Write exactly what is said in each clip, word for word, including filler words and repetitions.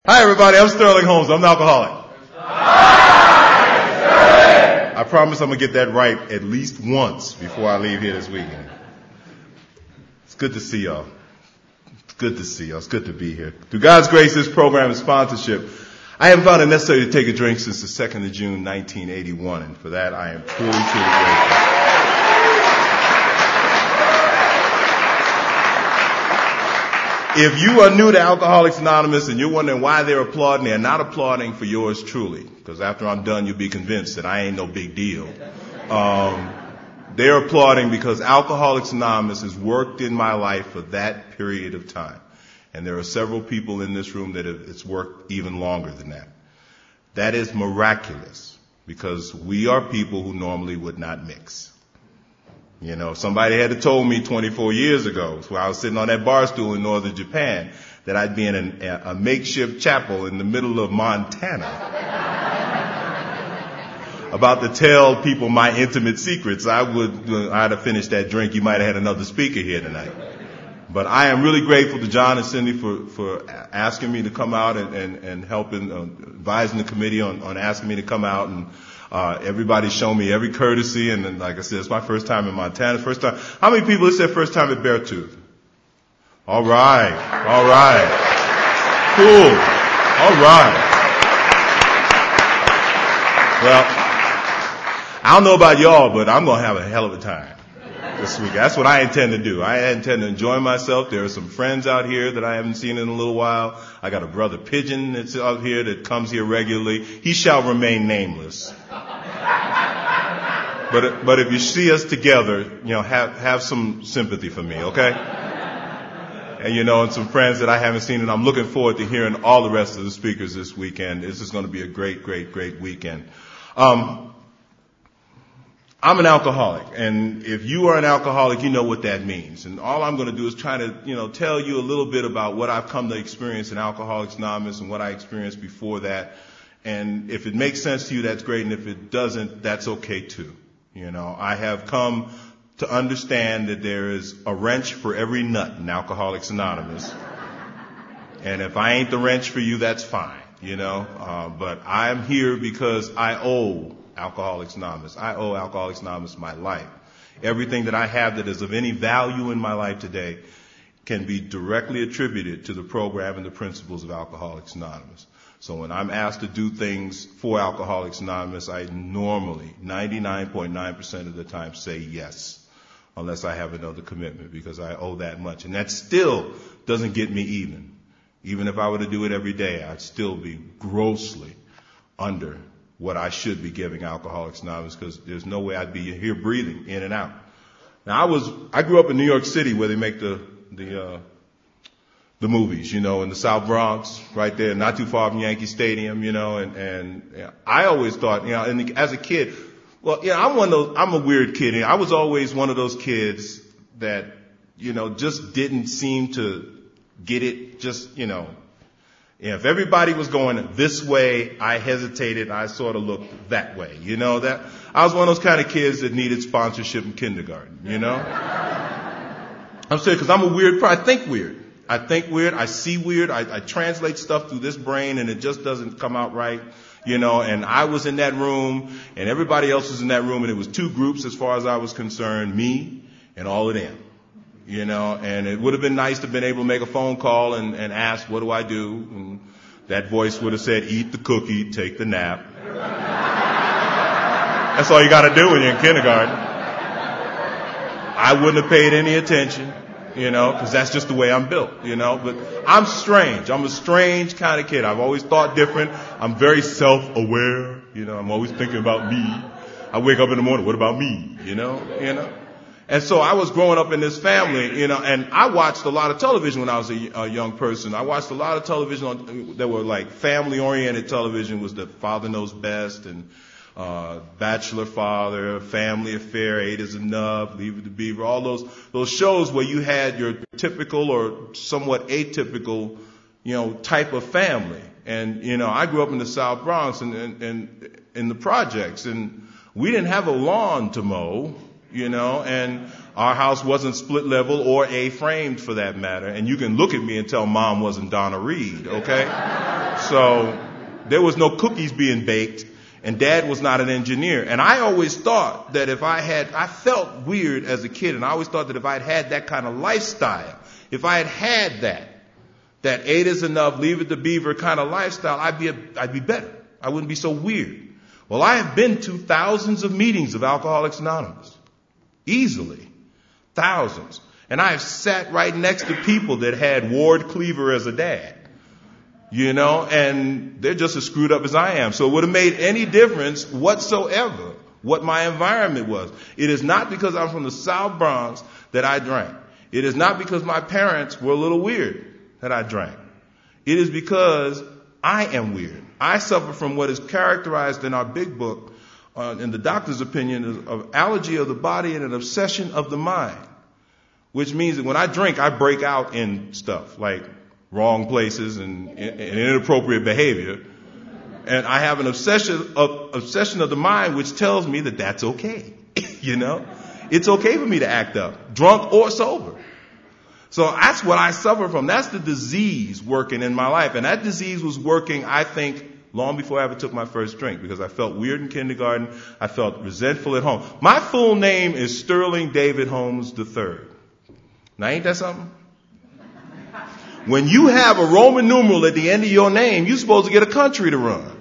Hi everybody, I'm Sterling Holmes. I'm an alcoholic. I promise I'm going to get that right at least once before I leave here this weekend. It's good to see y'all. It's good to see y'all. It's good to be here. Through God's grace, this program is sponsorship. I haven't found it necessary to take a drink since the second of June, nineteen eighty-one, and for that I am truly, truly grateful. If you are new to Alcoholics Anonymous and you're wondering why they're applauding, they're not applauding for yours truly. Because after I'm done, you'll be convinced that I ain't no big deal. Um, they're applauding because Alcoholics Anonymous has worked in my life for that period of time. And there are several people in this room that have, it's worked even longer than that. That is miraculous because we are people who normally would not mix. You know, somebody had told me twenty-four years ago, when I was sitting on that bar stool in northern Japan, that I'd be in an, a makeshift chapel in the middle of Montana about to tell people my intimate secrets. I would, I'd have finished that drink. You might have had another speaker here tonight. But I am really grateful to John and Cindy for, for asking me to come out and, and, and helping, uh, advising the committee on, on asking me to come out. And uh, everybody's shown me every courtesy. And then, like I said, it's my first time in Montana. First time. How many people, it's their first time at Beartooth? All right. All right. Cool. All right. Well, I don't know about y'all, but I'm going to have a hell of a time this week. That's what I intend to do. I intend to enjoy myself. There are some friends out here that I haven't seen in a little while. I got a brother Pigeon that's out here that comes here regularly. He shall remain nameless. But but if you see us together, you know, have have some sympathy for me, okay? And you know, and some friends that I haven't seen, and I'm looking forward to hearing all the rest of the speakers this weekend. This is going to be a great, great, great weekend. Um, I'm an alcoholic, and if you are an alcoholic, you know what that means. And all I'm going to do is try to, you know, tell you a little bit about what I've come to experience in Alcoholics Anonymous and what I experienced before that. And if it makes sense to you, that's great. And if it doesn't, that's okay too. You know, I have come to understand that there is a wrench for every nut in Alcoholics Anonymous. And if I ain't the wrench for you, that's fine, you know. Uh, but I'm here because I owe Alcoholics Anonymous. I owe Alcoholics Anonymous my life. Everything that I have that is of any value in my life today can be directly attributed to the program and the principles of Alcoholics Anonymous. So when I'm asked to do things for Alcoholics Anonymous, I normally, ninety-nine point nine percent of the time, say yes, unless I have another commitment, because I owe that much. And that still doesn't get me even. Even if I were to do it every day, I'd still be grossly under what I should be giving Alcoholics Anonymous, because there's no way I'd be here breathing in and out. Now, I was, I grew up in New York City where they make the, the, uh, the movies, you know, in the South Bronx, right there, not too far from Yankee Stadium, you know, and, and you know, I always thought, you know, and as a kid, well, yeah, I'm one of those, I'm a weird kid. I was always one of those kids that, you know, just didn't seem to get it, just, you know, if everybody was going this way, I hesitated, I sort of looked that way, you know, that, I was one of those kind of kids that needed sponsorship in kindergarten, you know. I'm saying, because I'm a weird, I think weird. I think weird, I see weird, I, I translate stuff through this brain and it just doesn't come out right, you know, and I was in that room and everybody else was in that room and it was two groups as far as I was concerned, me and all of them, you know, and it would have been nice to have been able to make a phone call and, and ask, what do I do? And that voice would have said, eat the cookie, take the nap. That's all you got to do when you're in kindergarten. I wouldn't have paid any attention. You know, because that's just the way I'm built, you know. But I'm strange. I'm a strange kind of kid. I've always thought different. I'm very self-aware. You know, I'm always thinking about me. I wake up in the morning, what about me? You know, you know. And so I was growing up in this family, you know, and I watched a lot of television when I was a, a young person. I watched a lot of television on, that were like family-oriented television. Was the Father Knows Best and Uh, Bachelor Father, Family Affair, Eight is Enough, Leave It to Beaver, all those, those shows where you had your typical or somewhat atypical, you know, type of family. And, you know, I grew up in the South Bronx and, and, and in the projects, and we didn't have a lawn to mow, you know, and our house wasn't split level or A-framed for that matter. And you can look at me and tell Mom wasn't Donna Reed, okay? So there was no cookies being baked, and Dad was not an engineer. And I always thought that if I had, I felt weird as a kid, and I always thought that if I had had that kind of lifestyle, if I had had that, that eight is enough, leave it to beaver kind of lifestyle, I'd be, a, I'd be better. I wouldn't be so weird. Well, I have been to thousands of meetings of Alcoholics Anonymous. Easily. Thousands. And I have sat right next to people that had Ward Cleaver as a dad. You know, and they're just as screwed up as I am. So it would have made any difference whatsoever what my environment was. It is not because I'm from the South Bronx that I drank. It is not because my parents were a little weird that I drank. It is because I am weird. I suffer from what is characterized in our big book, uh, in the doctor's opinion, of allergy of the body and an obsession of the mind. Which means that when I drink, I break out in stuff like wrong places and, and inappropriate behavior. And I have an obsession of, obsession of the mind which tells me that that's okay. You know? It's okay for me to act up, drunk or sober. So that's what I suffer from. That's the disease working in my life. And that disease was working, I think, long before I ever took my first drink, because I felt weird in kindergarten. I felt resentful at home. My full name is Sterling David Holmes the third. Now, ain't that something? When you have a Roman numeral at the end of your name, you're supposed to get a country to run.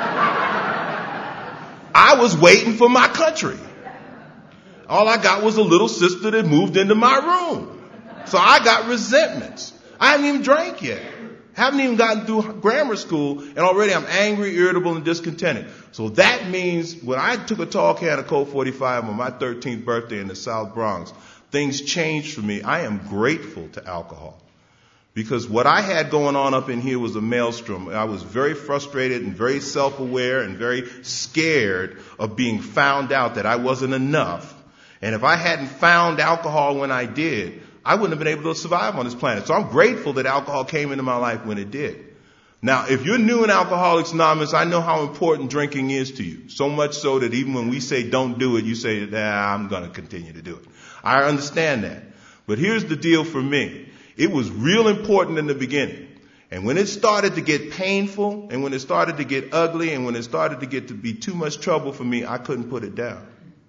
I was waiting for my country. All I got was a little sister that moved into my room. So I got resentments. I haven't even drank yet. Haven't even gotten through grammar school, and already I'm angry, irritable, and discontented. So that means when I took a tall can of Colt forty-five on my thirteenth birthday in the South Bronx, things changed for me. I am grateful to alcohol. Because what I had going on up in here was a maelstrom. I was very frustrated and very self-aware and very scared of being found out that I wasn't enough. And if I hadn't found alcohol when I did, I wouldn't have been able to survive on this planet. So I'm grateful that alcohol came into my life when it did. Now, if you're new in Alcoholics Anonymous, I know how important drinking is to you. So much so that even when we say don't do it, you say, nah, I'm going to continue to do it. I understand that. But here's the deal for me. It was real important in the beginning. And when it started to get painful, and when it started to get ugly, and when it started to get to be too much trouble for me, I couldn't put it down.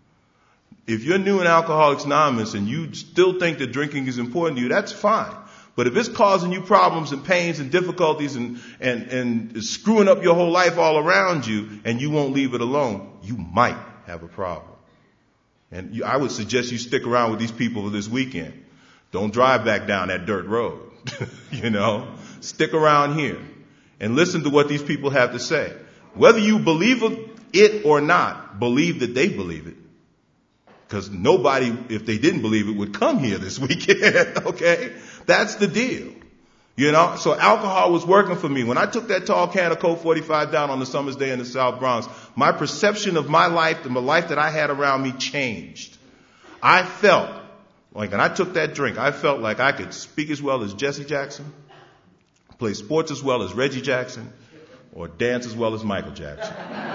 If you're new in Alcoholics Anonymous and you still think that drinking is important to you, that's fine. But if it's causing you problems and pains and difficulties and, and, and screwing up your whole life all around you and you won't leave it alone, you might have a problem. And you, I would suggest you stick around with these people this weekend. Don't drive back down that dirt road. You know, stick around here and listen to what these people have to say. Whether you believe it or not, believe that they believe it. Because nobody, if they didn't believe it, would come here this weekend, okay? That's the deal. You know, so alcohol was working for me. When I took that tall can of Colt forty-five down on the summer's day in the South Bronx, my perception of my life and the life that I had around me changed. I felt like, when I took that drink, I felt like I could speak as well as Jesse Jackson, play sports as well as Reggie Jackson, or dance as well as Michael Jackson.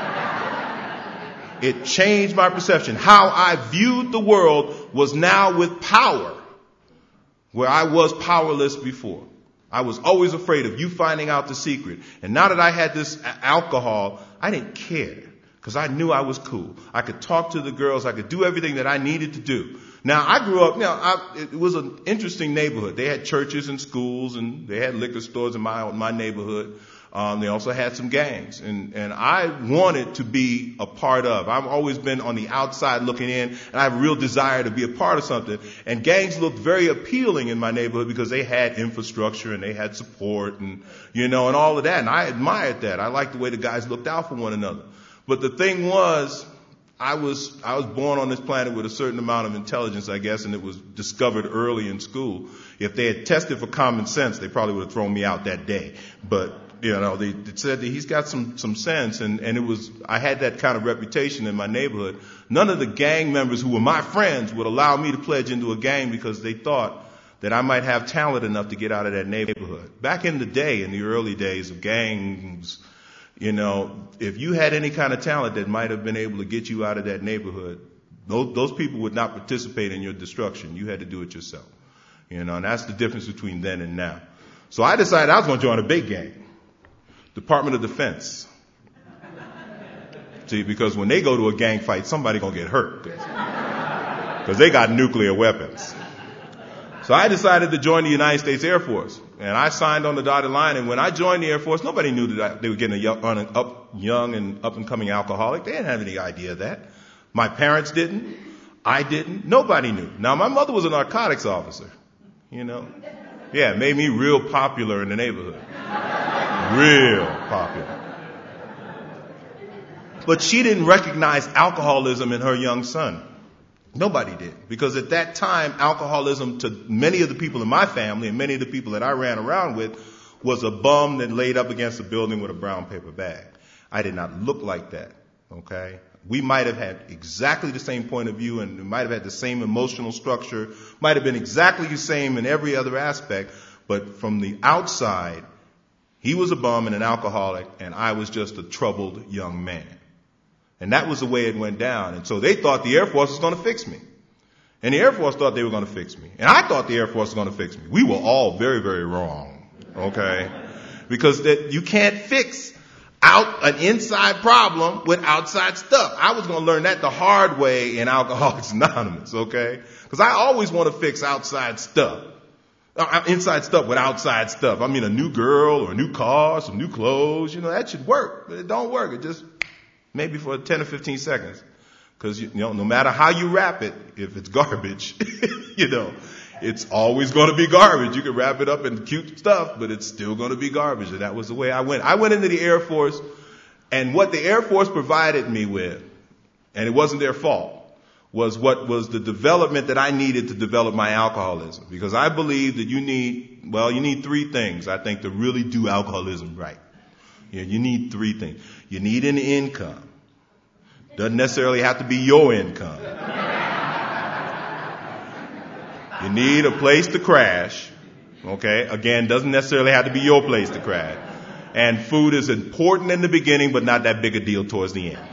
It changed my perception. How I viewed the world was now with power, where I was powerless before. I was always afraid of you finding out the secret. And now that I had this alcohol, I didn't care, because I knew I was cool. I could talk to the girls. I could do everything that I needed to do. Now, I grew up, you know, I, it was an interesting neighborhood. They had churches and schools, and they had liquor stores in my, my neighborhood. Um, they also had some gangs, and, and I wanted to be a part of. I've always been on the outside looking in, and I have a real desire to be a part of something. And gangs looked very appealing in my neighborhood because they had infrastructure and they had support and, you know, and all of that. And I admired that. I liked the way the guys looked out for one another. But the thing was, I was, I was born on this planet with a certain amount of intelligence, I guess, and it was discovered early in school. If they had tested for common sense, they probably would have thrown me out that day. But you know, they said that he's got some, some sense, and, and it was, I had that kind of reputation in my neighborhood. None of the gang members who were my friends would allow me to pledge into a gang because they thought that I might have talent enough to get out of that neighborhood. Back in the day, in the early days of gangs, you know, if you had any kind of talent that might have been able to get you out of that neighborhood, those, those people would not participate in your destruction. You had to do it yourself. You know, and that's the difference between then and now. So I decided I was going to join a big gang. Department of Defense. See, because when they go to a gang fight, somebody gonna get hurt. Because they got nuclear weapons. So I decided to join the United States Air Force. And I signed on the dotted line. And when I joined the Air Force, nobody knew that I, they were getting a young, an up, young and up-and-coming alcoholic. They didn't have any idea of that. My parents didn't. I didn't. Nobody knew. Now, my mother was a narcotics officer. You know? Yeah, it made me real popular in the neighborhood. Real popular. But she didn't recognize alcoholism in her young son. Nobody did. Because at that time, alcoholism to many of the people in my family and many of the people that I ran around with was a bum that laid up against a building with a brown paper bag. I did not look like that. Okay? We might have had exactly the same point of view and might have had the same emotional structure, might have been exactly the same in every other aspect, but from the outside, he was a bum and an alcoholic, and I was just a troubled young man. And that was the way it went down. And so they thought the Air Force was going to fix me. And the Air Force thought they were going to fix me. And I thought the Air Force was going to fix me. We were all very, very wrong. Okay? Because that you can't fix out an inside problem with outside stuff. I was going to learn that the hard way in Alcoholics Anonymous. Okay? Because I always want to fix outside stuff. Uh, inside stuff with outside stuff. I mean, a new girl or a new car, some new clothes. You know, that should work. But it don't work. It just... maybe for ten or fifteen seconds. Because, you know, no matter how you wrap it, if it's garbage, you know, it's always going to be garbage. You can wrap it up in cute stuff, but it's still going to be garbage. And that was the way I went. I went into the Air Force, and what the Air Force provided me with, and it wasn't their fault, was what was the development that I needed to develop my alcoholism. Because I believe that you need, well, you need three things, I think, to really do alcoholism right. You know, you need three things. You need an income. Doesn't necessarily have to be your income. You need a place to crash. Okay? Again, doesn't necessarily have to be your place to crash. And food is important in the beginning, but not that big a deal towards the end.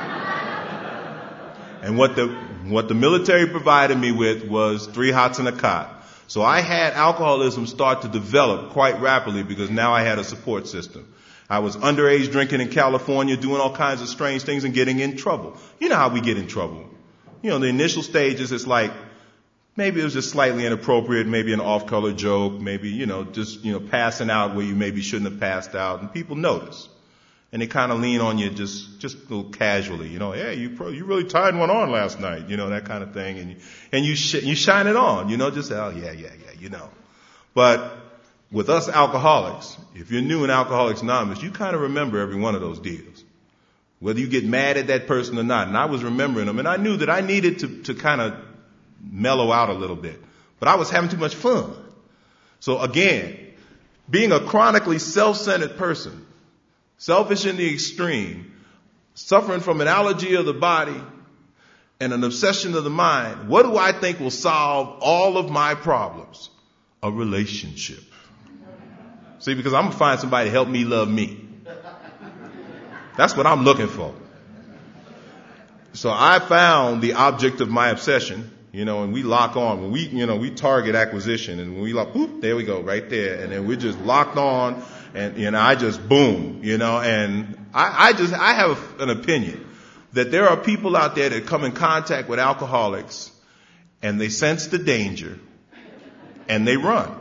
And what the, what the military provided me with was three hots and a cot. So I had alcoholism start to develop quite rapidly because now I had a support system. I was underage drinking in California, doing all kinds of strange things and getting in trouble. You know how we get in trouble. You know, the initial stages, it's like, maybe it was just slightly inappropriate, maybe an off-color joke, maybe, you know, just, you know, passing out where you maybe shouldn't have passed out, and people notice. And they kind of lean on you just, just a little casually, you know, hey, you pro, you really tied one on last night, you know, that kind of thing. And you, and you, sh- you shine it on, you know, just, oh, yeah, yeah, yeah, you know. But with us alcoholics, if you're new in Alcoholics Anonymous, you kind of remember every one of those deals, whether you get mad at that person or not. And I was remembering them, and I knew that I needed to, to kind of mellow out a little bit. But I was having too much fun. So again, being a chronically self-centered person, selfish in the extreme, suffering from an allergy of the body and an obsession of the mind, what do I think will solve all of my problems? A relationship. See, because I'm going to find somebody to help me love me. That's what I'm looking for. So I found the object of my obsession, you know, and we lock on. When we, you know, we target acquisition, and when we lock, whoop, there we go, right there. And then we're just locked on, and, you know, I just boom, you know, and I, I just, I have an opinion that there are people out there that come in contact with alcoholics, and they sense the danger, and they run.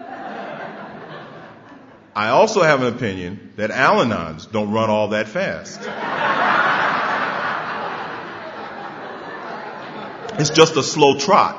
I also have an opinion that Al-Anons don't run all that fast. It's just a slow trot.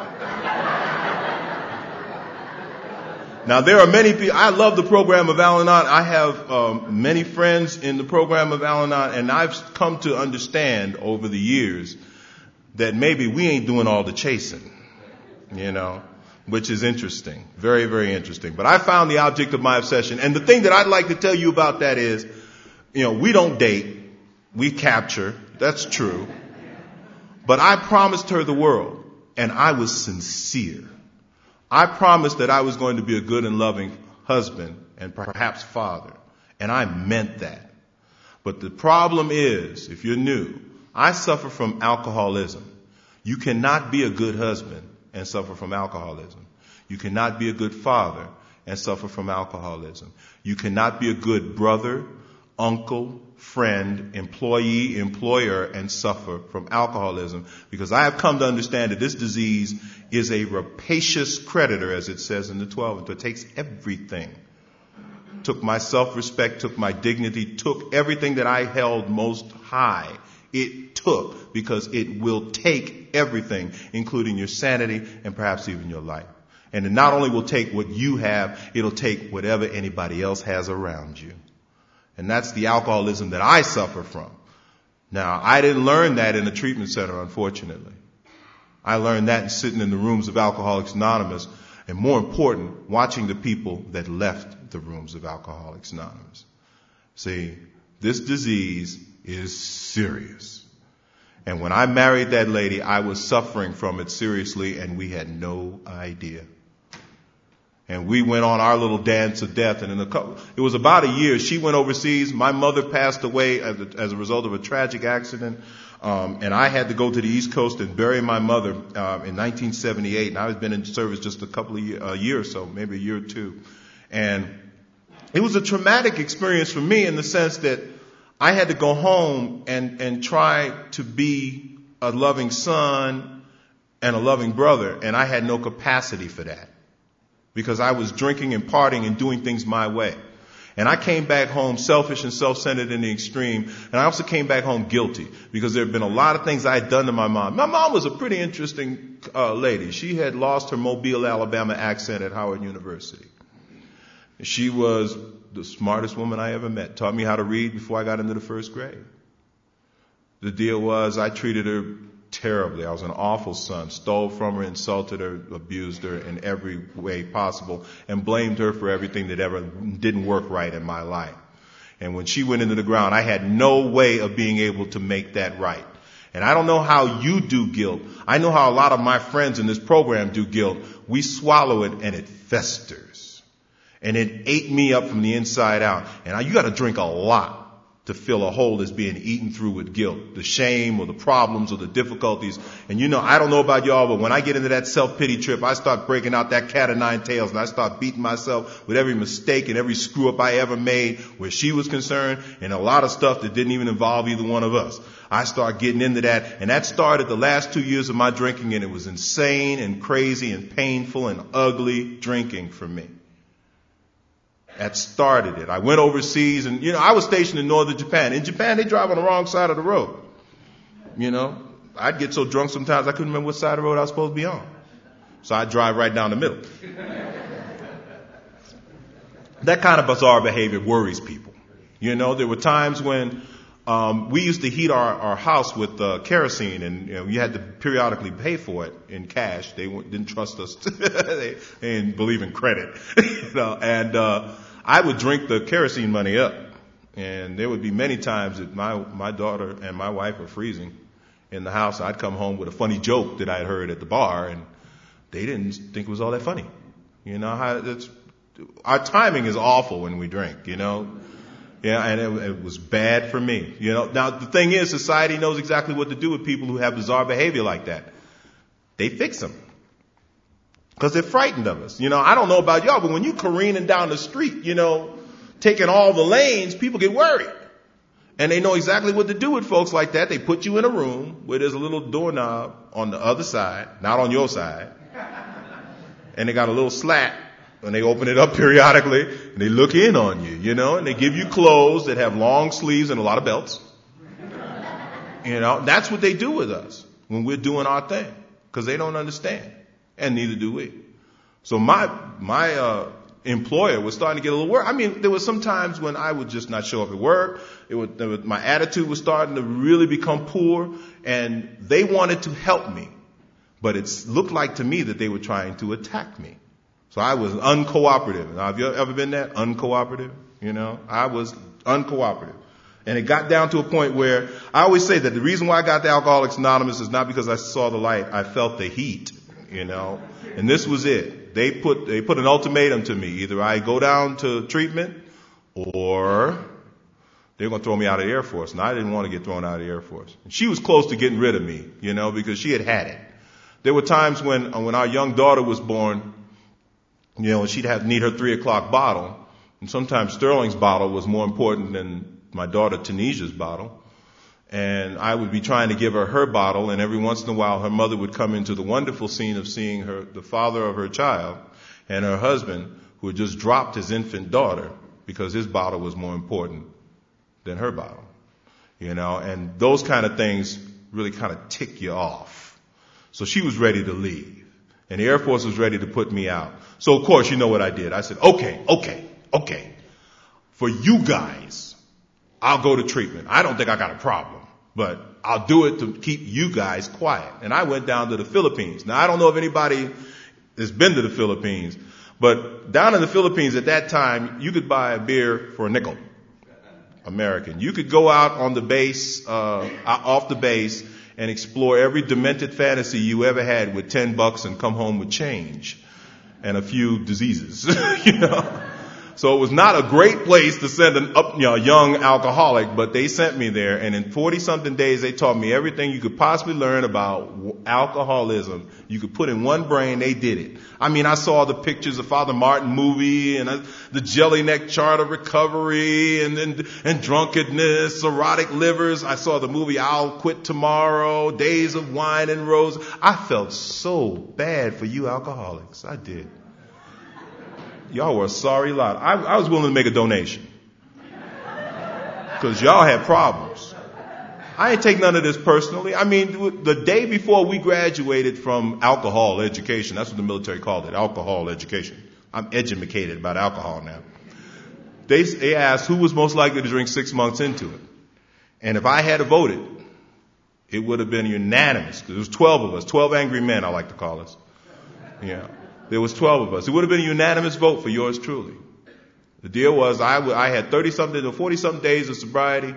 Now, there are many people, I love the program of Al-Anon. I have um, many friends in the program of Al-Anon, and I've come to understand over the years that maybe we ain't doing all the chasing, you know, which is interesting. Very, very interesting. But I found the object of my obsession. And the thing that I'd like to tell you about that is, you know, we don't date. We capture. That's true. But I promised her the world, and I was sincere. I promised that I was going to be a good and loving husband and perhaps father. And I meant that. But the problem is, if you're new, I suffer from alcoholism. You cannot be a good husband and suffer from alcoholism. You cannot be a good father and suffer from alcoholism. You cannot be a good brother, uncle, friend, employee, employer, and suffer from alcoholism, because I have come to understand that this disease is a rapacious creditor, as it says in the twelve. It takes everything. Took my self-respect, took my dignity, took everything that I held most high. It took, because it will take everything, including your sanity and perhaps even your life. And it not only will take what you have, it'll take whatever anybody else has around you. And that's the alcoholism that I suffer from. Now, I didn't learn that in a treatment center, unfortunately. I learned that in sitting in the rooms of Alcoholics Anonymous, and more important, watching the people that left the rooms of Alcoholics Anonymous. See, this disease is serious. And when I married that lady, I was suffering from it seriously, and we had no idea. And we went on our little dance of death. And in a couple, it was about a year. She went overseas. My mother passed away as a, as a result of a tragic accident. Um, and I had to go to the East Coast and bury my mother uh, in nineteen seventy-eight. And I was been in service just a couple of years, a year or so, maybe a year or two. And it was a traumatic experience for me in the sense that I had to go home and, and try to be a loving son and a loving brother. And I had no capacity for that, because I was drinking and partying and doing things my way. And I came back home selfish and self-centered in the extreme. And I also came back home guilty, because there had been a lot of things I had done to my mom. My mom was a pretty interesting uh, lady. She had lost her Mobile, Alabama accent at Howard University. She was the smartest woman I ever met. Taught me how to read before I got into the first grade. The deal was I treated her terribly. I was an awful son. Stole from her, insulted her, abused her in every way possible, and blamed her for everything that ever didn't work right in my life. And when she went into the ground, I had no way of being able to make that right. And I don't know how you do guilt. I know how a lot of my friends in this program do guilt. We swallow it and it festers. And it ate me up from the inside out. And I, you got to drink a lot to fill a hole that's being eaten through with guilt, the shame or the problems or the difficulties. And you know, I don't know about y'all, but when I get into that self-pity trip, I start breaking out that cat of nine tails, and I start beating myself with every mistake and every screw up I ever made where she was concerned, and a lot of stuff that didn't even involve either one of us. I start getting into that, and that started the last two years of my drinking, and it was insane and crazy and painful and ugly drinking for me. That started it. I went overseas, and, you know, I was stationed in northern Japan. In Japan, they drive on the wrong side of the road. You know, I'd get so drunk sometimes I couldn't remember what side of the road I was supposed to be on. So I'd drive right down the middle. That kind of bizarre behavior worries people. You know, there were times when um, we used to heat our, our house with uh, kerosene, and you know, you had to periodically pay for it in cash. They didn't trust us. they, they didn't believe in credit. you know, and uh, I would drink the kerosene money up. And there would be many times that my, my daughter and my wife were freezing in the house. I'd come home with a funny joke that I'd heard at the bar, and they didn't think it was all that funny. You know, how it's, our timing is awful when we drink, you know. Yeah, and it, it was bad for me. You know, now the thing is, society knows exactly what to do with people who have bizarre behavior like that. They fix them. Because they're frightened of us. You know, I don't know about y'all, but when you careening down the street, you know, taking all the lanes, people get worried. And they know exactly what to do with folks like that. They put you in a room where there's a little doorknob on the other side, not on your side. And they got a little slat. And they open it up periodically, and they look in on you, you know, and they give you clothes that have long sleeves and a lot of belts. You know, that's what they do with us when we're doing our thing, because they don't understand, and neither do we. So my my uh, employer was starting to get a little worried. I mean, there was some times when I would just not show up at work. It would, it would, my attitude was starting to really become poor, and they wanted to help me, but it looked like to me that they were trying to attack me. So I was uncooperative. Now, have you ever been that? Uncooperative? You know, I was uncooperative. And it got down to a point where I always say that the reason why I got to Alcoholics Anonymous is not because I saw the light. I felt the heat, you know. And this was it. They put, they put an ultimatum to me. Either I go down to treatment or they're going to throw me out of the Air Force. And I didn't want to get thrown out of the Air Force. And she was close to getting rid of me, you know, because she had had it. There were times when, when our young daughter was born, you know, she'd have need her three o'clock bottle, and sometimes Sterling's bottle was more important than my daughter Tunisia's bottle. And I would be trying to give her her bottle, and every once in a while her mother would come into the wonderful scene of seeing her, the father of her child, and her husband, who had just dropped his infant daughter because his bottle was more important than her bottle. You know, and those kind of things really kind of tick you off. So she was ready to leave, and the Air Force was ready to put me out. So of course, you know what I did. I said, okay, okay, okay. For you guys, I'll go to treatment. I don't think I got a problem, but I'll do it to keep you guys quiet. And I went down to the Philippines. Now, I don't know if anybody has been to the Philippines, but down in the Philippines at that time, you could buy a beer for a nickel, American. You could go out on the base, uh, off the base, and explore every demented fantasy you ever had with ten bucks and come home with change and a few diseases, you know. So it was not a great place to send an up, you know, young alcoholic, but they sent me there, and in forty something days they taught me everything you could possibly learn about alcoholism. You could put in one brain, they did it. I mean, I saw the pictures of Father Martin movie and uh, the Jellyneck chart of recovery and then and drunkenness, cirrhotic livers. I saw the movie I'll Quit Tomorrow, Days of Wine and Rose. I felt so bad for you alcoholics. I did. Y'all were a sorry lot. I, I was willing to make a donation because y'all had problems. I ain't take none of this personally. I mean, the day before we graduated from alcohol education, that's what the military called it, alcohol education. I'm educated about alcohol now. They, they asked who was most likely to drink six months into it. And if I had voted, it would have been unanimous. There was twelve of us, twelve angry men, I like to call us. Yeah. There was twelve of us. It would have been a unanimous vote for yours truly. The deal was I, w- I had thirty something or forty something days of sobriety.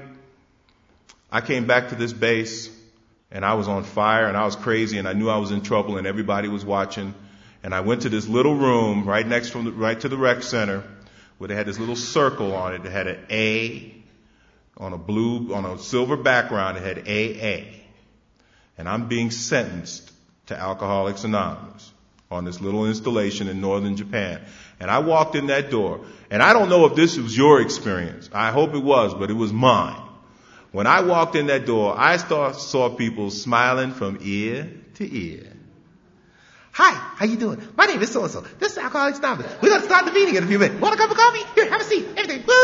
I came back to this base and I was on fire and I was crazy and I knew I was in trouble and everybody was watching. And I went to this little room right next from the, right to the rec center where they had this little circle on it that had an A on a blue, on a silver background. It had A A. And I'm being sentenced to Alcoholics Anonymous on this little installation in northern Japan. And I walked in that door, and I don't know if this was your experience. I hope it was, but it was mine. When I walked in that door, I start, saw people smiling from ear to ear. Hi, how you doing? My name is so-and-so. This is Alcoholics Anonymous. We're going to start the meeting in a few minutes. Want a cup of coffee? Here, have a seat. Everything. Woo!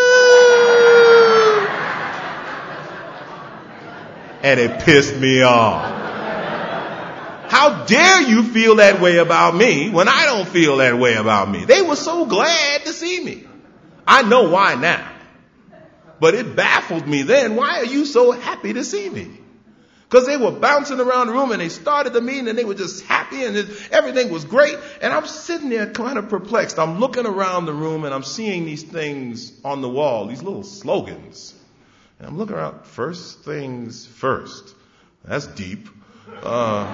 And it pissed me off. How dare you feel that way about me when I don't feel that way about me? They were so glad to see me. I know why now. But it baffled me then. Why are you so happy to see me? Because they were bouncing around the room and they started the meeting and they were just happy and it, everything was great. And I'm sitting there kind of perplexed. I'm looking around the room and I'm seeing these things on the wall, these little slogans. And I'm looking around, first things first. That's deep. Uh,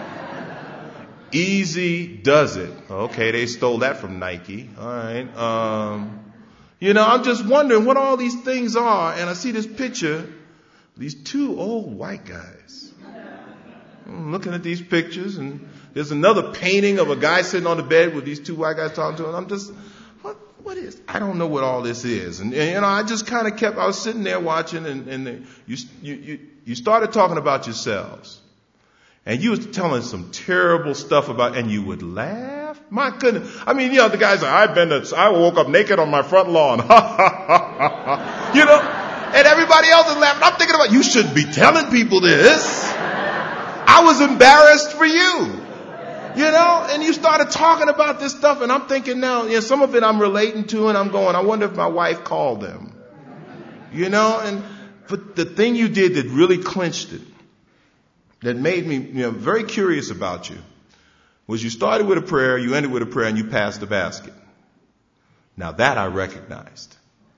easy does it. Okay, they stole that from Nike. All right. Um, you know, I'm just wondering what all these things are. And I see this picture, these two old white guys. I'm looking at these pictures, and there's another painting of a guy sitting on the bed with these two white guys talking to him. I'm just, what, what is? I don't know what all this is. And, and you know, I just kind of kept. I was sitting there watching, and, and the, you, you, you, you started talking about yourselves. And you was telling some terrible stuff about, and you would laugh. My goodness. I mean, you know, the guys are, I've been, to, I woke up naked on my front lawn. Ha, ha, ha, ha, ha. You know, and everybody else is laughing. I'm thinking about, you shouldn't be telling people this. I was embarrassed for you. You know, and you started talking about this stuff, and I'm thinking now, you know, some of it I'm relating to, and I'm going, I wonder if my wife called them. You know, and, but the thing you did that really clinched it, that made me, you know, very curious about you, was you started with a prayer, you ended with a prayer, and you passed the basket. Now that I recognized.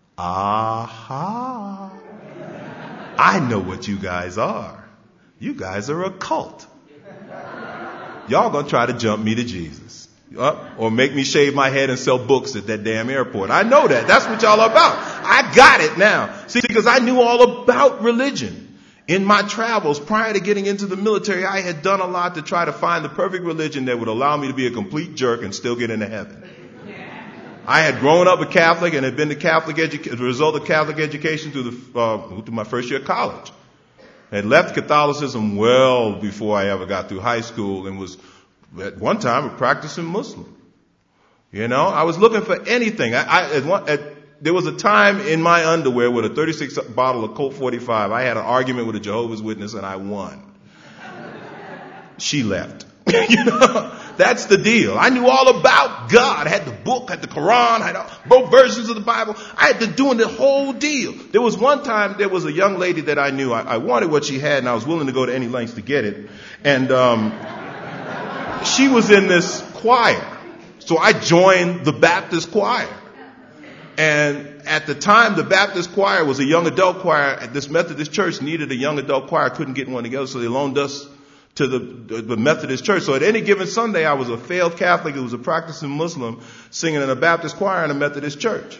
Aha. I know what you guys are. You guys are a cult. Y'all gonna try to jump me to Jesus. Uh, or make me shave my head and sell books at that damn airport. I know that. That's what y'all are about. I got it now. See, because I knew all about religion. In my travels, prior to getting into the military, I had done a lot to try to find the perfect religion that would allow me to be a complete jerk and still get into heaven. I had grown up a Catholic and had been to Catholic education, as a result of Catholic education through the, uh, through my first year of college. I had left Catholicism well before I ever got through high school and was at one time a practicing Muslim. You know, I was looking for anything. I, I at one, at, there was a time in my underwear with a thirty-six bottle of Colt forty-five. I had an argument with a Jehovah's Witness and I won. She left. You know, that's the deal. I knew all about God. I had the book, had the Quran, I had both versions of the Bible. I had been doing the whole deal. There was one time there was a young lady that I knew. I, I wanted what she had and I was willing to go to any lengths to get it. And um, she was in this choir. So I joined the Baptist choir. And at the time, the Baptist choir was a young adult choir. At this Methodist church needed a young adult choir, couldn't get one together, so they loaned us to the, the Methodist church. So at any given Sunday, I was a failed Catholic who was a practicing Muslim singing in a Baptist choir in a Methodist church.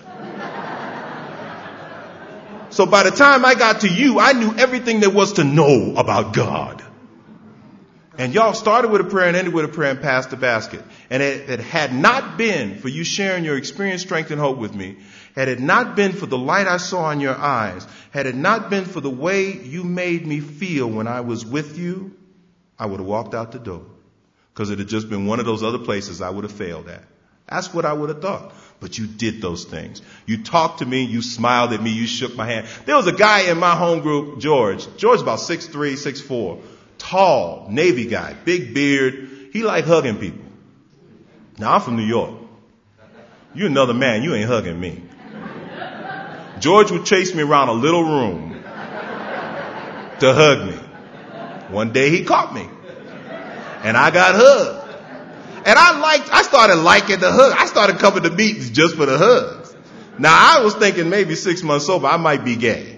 So by the time I got to you, I knew everything there was to know about God. And y'all started with a prayer and ended with a prayer and passed the basket. And it, it had not been for you sharing your experience, strength, and hope with me, had it not been for the light I saw in your eyes, had it not been for the way you made me feel when I was with you, I would have walked out the door. Because it had just been one of those other places I would have failed at. That's what I would have thought. But you did those things. You talked to me, you smiled at me, you shook my hand. There was a guy in my home group, George. George's about six three, six four. Tall, Navy guy, big beard. He liked hugging people. Now, I'm from New York. You're another man. You ain't hugging me. George would chase me around a little room to hug me. One day he caught me. And I got hugged. And I liked, I started liking the hug. I started coming to meetings just for the hugs. Now, I was thinking maybe six months sober, I might be gay.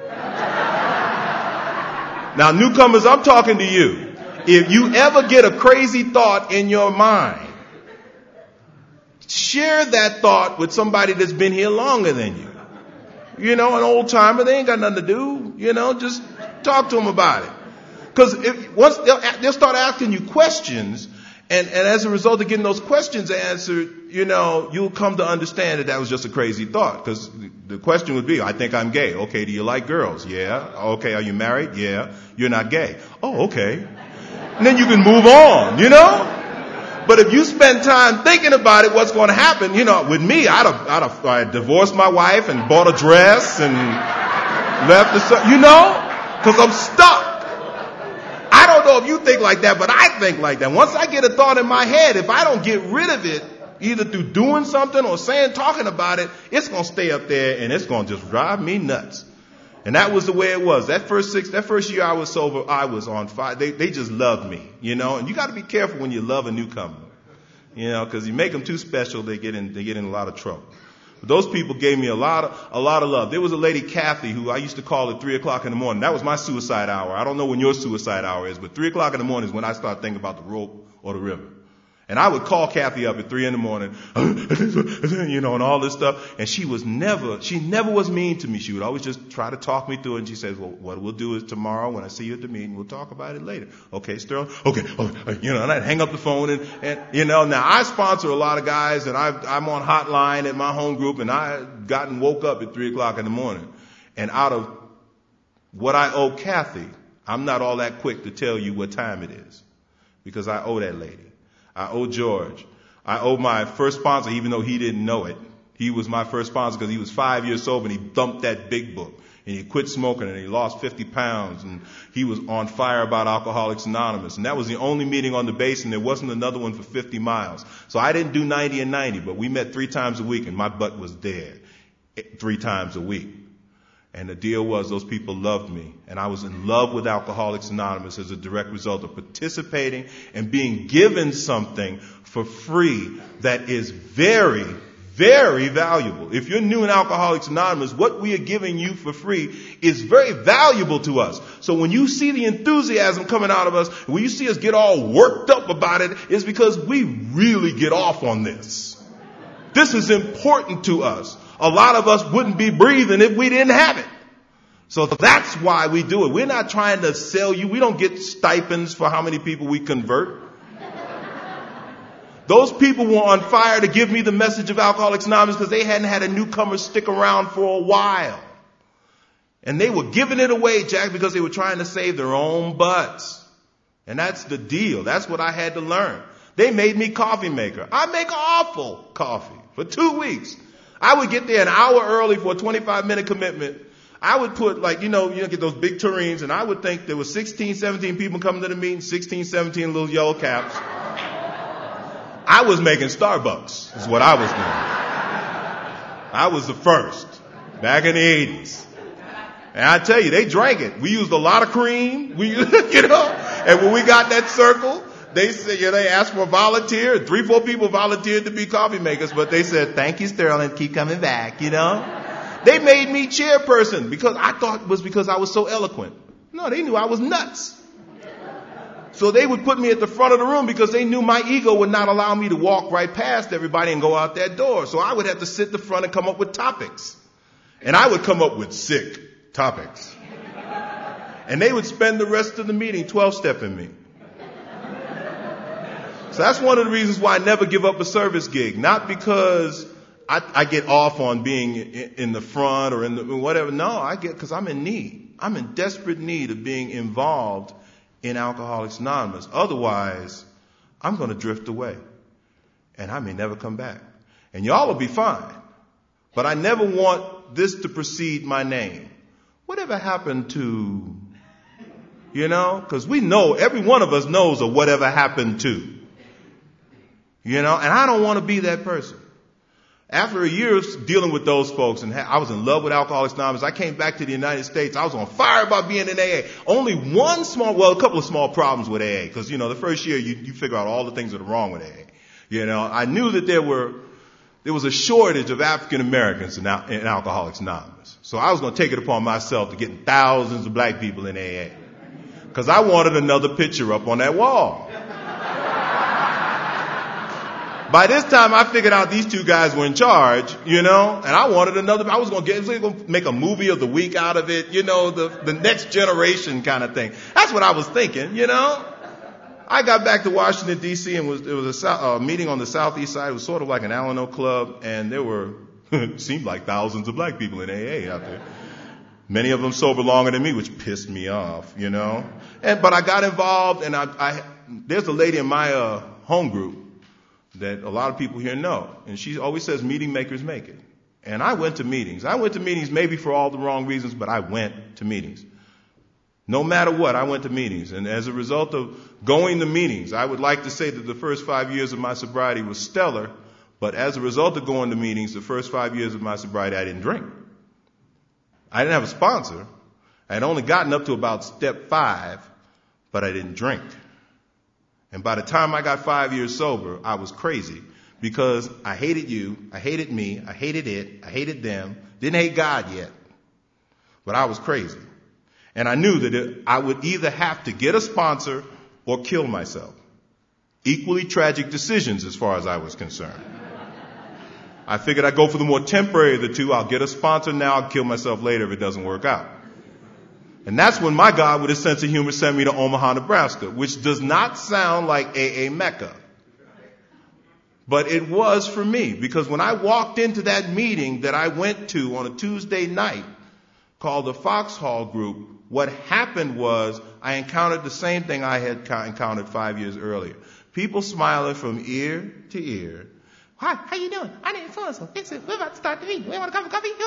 Now, newcomers, I'm talking to you. If you ever get a crazy thought in your mind, share that thought with somebody that's been here longer than you. You know, an old timer, they ain't got nothing to do. You know, just talk to them about it. Because once they'll, they'll start asking you questions, and, and as a result of getting those questions answered, you know, you'll come to understand that that was just a crazy thought. Because the question would be, I think I'm gay. Okay, do you like girls? Yeah. Okay, are you married? Yeah. You're not gay. Oh, okay. And then you can move on, you know? But if you spend time thinking about it, what's going to happen, you know, with me, I'd have, I'd have I'd divorced my wife and bought a dress and left the, you know, because I'm stuck. I don't know if you think like that, but I think like that. Once I get a thought in my head, if I don't get rid of it, either through doing something or saying, talking about it, it's going to stay up there and it's going to just drive me nuts. And that was the way it was. That first six, that first year I was sober, I was on fire. They, they just loved me, you know, and you got to be careful when you love a newcomer, you know, because you make them too special, they get in, they get in a lot of trouble. But those people gave me a lot of, a lot of love. There was a lady, Kathy, who I used to call at three o'clock in the morning. That was my suicide hour. I don't know when your suicide hour is, but three o'clock in the morning is when I start thinking about the rope or the river. And I would call Kathy up at three in the morning, you know, and all this stuff. And she was never, she never was mean to me. She would always just try to talk me through it. And she says, well, what we'll do is tomorrow when I see you at the meeting, we'll talk about it later. Okay, Sterling? Okay. Oh, you know, and I'd hang up the phone and, and, you know, now I sponsor a lot of guys and I've, I'm on hotline at my home group and I gotten woke up at three o'clock in the morning. And out of what I owe Kathy, I'm not all that quick to tell you what time it is because I owe that lady. I owe George. I owe my first sponsor, even though he didn't know it. He was my first sponsor because he was five years sober and he dumped that big book. And he quit smoking and he lost fifty pounds and he was on fire about Alcoholics Anonymous. And that was the only meeting on the base and there wasn't another one for fifty miles. So I didn't do ninety and ninety, but we met three times a week and my butt was there three times a week. And the deal was those people loved me. And I was in love with Alcoholics Anonymous as a direct result of participating and being given something for free that is very, very valuable. If you're new in Alcoholics Anonymous, what we are giving you for free is very valuable to us. So when you see the enthusiasm coming out of us, when you see us get all worked up about it, it's because we really get off on this. This is important to us. A lot of us wouldn't be breathing if we didn't have it. So that's why we do it. We're not trying to sell you. We don't get stipends for how many people we convert. Those people were on fire to give me the message of Alcoholics Anonymous because they hadn't had a newcomer stick around for a while. And they were giving it away, Jack, because they were trying to save their own butts. And that's the deal. That's what I had to learn. They made me coffee maker. I make awful coffee for two weeks. I would get there an hour early for a twenty-five minute commitment. I would put like, you know, you know, get those big tureens, and I would think there was sixteen, seventeen people coming to the meeting, sixteen, seventeen little yellow caps. I was making Starbucks, is what I was doing. I was the first, back in the eighties. And I tell you, they drank it. We used a lot of cream, we, you know, and when we got that circle, they said, you know, they asked for a volunteer. Three, four people volunteered to be coffee makers, but they said, thank you, Sterling, keep coming back, you know. They made me chairperson because I thought it was because I was so eloquent. No, they knew I was nuts. So they would put me at the front of the room because they knew my ego would not allow me to walk right past everybody and go out that door. So I would have to sit in the front and come up with topics. And I would come up with sick topics. And they would spend the rest of the meeting twelve-stepping me. So that's one of the reasons why I never give up a service gig. Not because I, I get off on being in, in the front or in the whatever. No, I get because I'm in need. I'm in desperate need of being involved in Alcoholics Anonymous. Otherwise, I'm going to drift away. And I may never come back. And y'all will be fine. But I never want this to precede my name. Whatever happened to, you know, because we know, every one of us knows of whatever happened to. You know, and I don't want to be that person. After a year of dealing with those folks, and I was in love with Alcoholics Anonymous, I came back to the United States. I was on fire about being in A A. Only one small, well, a couple of small problems with A A. Because, you know, the first year you, you figure out all the things that are wrong with A A. You know, I knew that there were, there was a shortage of African Americans in, in Alcoholics Anonymous. So I was going to take it upon myself to get thousands of black people in A A. Because I wanted another picture up on that wall. By this time, I figured out these two guys were in charge, you know, and I wanted another. I was going to get, was going to make a movie of the week out of it, you know, the, the next generation kind of thing. That's what I was thinking, you know. I got back to Washington, D C, and was, it was a uh, meeting on the southeast side. It was sort of like an Alano club, and there were, it seemed like thousands of black people in A A out there. Many of them sober longer than me, which pissed me off, you know. And but I got involved, and I, I there's a lady in my uh, home group that a lot of people here know. And she always says meeting makers make it. And I went to meetings. I went to meetings maybe for all the wrong reasons, but I went to meetings. No matter what, I went to meetings. And as a result of going to meetings, I would like to say that the first five years of my sobriety was stellar, but as a result of going to meetings, the first five years of my sobriety, I didn't drink. I didn't have a sponsor. I had only gotten up to about step five, but I didn't drink. And by the time I got five years sober, I was crazy because I hated you, I hated me, I hated it, I hated them, didn't hate God yet, but I was crazy. And I knew that it, I would either have to get a sponsor or kill myself. Equally tragic decisions as far as I was concerned. I figured I'd go for the more temporary of the two. I'll get a sponsor now, I'll kill myself later if it doesn't work out. And that's when my God, with his sense of humor, sent me to Omaha, Nebraska, which does not sound like A A Mecca. But it was for me, because when I walked into that meeting that I went to on a Tuesday night called the Foxhall Group, what happened was I encountered the same thing I had encountered five years earlier. People smiling from ear to ear. Hi, how you doing? I need so-and-so. We're about to start the meeting. We want to come for coffee?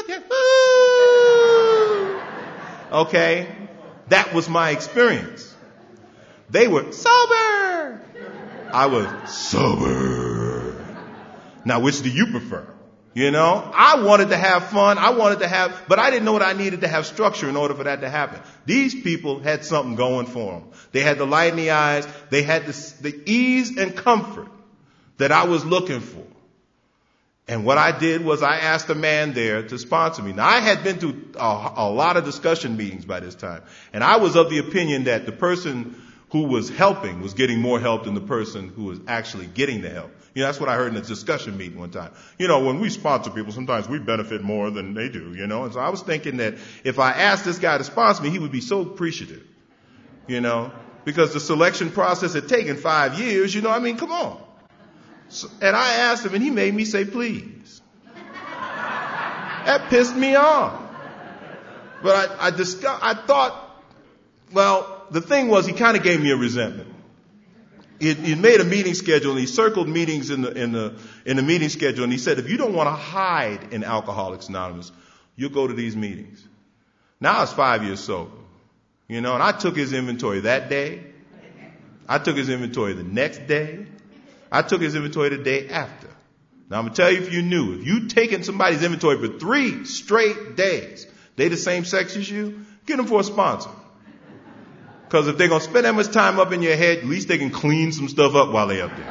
Woo! Okay, that was my experience. They were sober. I was sober. Now, which do you prefer? You know, I wanted to have fun. I wanted to have, but I didn't know what I needed to have structure in order for that to happen. These people had something going for them. They had the light in the eyes. They had the, the ease and comfort that I was looking for. And what I did was I asked a man there to sponsor me. Now, I had been to a, a lot of discussion meetings by this time. And I was of the opinion that the person who was helping was getting more help than the person who was actually getting the help. You know, that's what I heard in a discussion meeting one time. You know, when we sponsor people, sometimes we benefit more than they do, you know. And so I was thinking that if I asked this guy to sponsor me, he would be so appreciative, you know, because the selection process had taken five years, you know, I mean, come on. So, and I asked him, and he made me say please. That pissed me off. But I, I, discuss, I thought, well, the thing was he kind of gave me a resentment. He, he made a meeting schedule, and he circled meetings in the, in the, in the meeting schedule, and he said, if you don't want to hide in Alcoholics Anonymous, you'll go to these meetings. Now I was five years sober, you know, and I took his inventory that day. I took his inventory the next day. I took his inventory the day after. Now I'm going to tell you, if you knew, if you'd taken somebody's inventory for three straight days, they the same sex as you, get them for a sponsor. Because if they're going to spend that much time up in your head, at least they can clean some stuff up while they're up there.